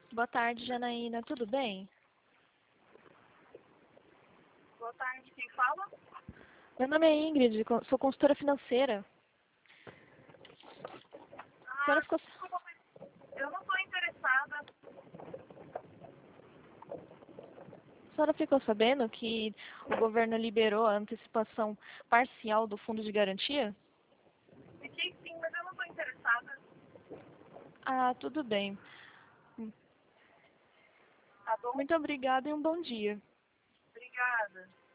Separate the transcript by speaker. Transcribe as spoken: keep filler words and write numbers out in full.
Speaker 1: Boa tarde, Janaína. Tudo bem?
Speaker 2: Boa tarde, quem fala?
Speaker 1: Meu nome é Ingrid, co- sou consultora financeira. A senhora
Speaker 2: Ah,
Speaker 1: ficou,
Speaker 2: desculpa, mas eu não estou interessada.
Speaker 1: a senhora ficou sabendo que o governo liberou a antecipação parcial do fundo de garantia?
Speaker 2: Fiquei sim, mas eu não estou interessada.
Speaker 1: Ah, tudo bem.
Speaker 2: Tá bom?
Speaker 1: Muito obrigada e um bom dia.
Speaker 2: Obrigada.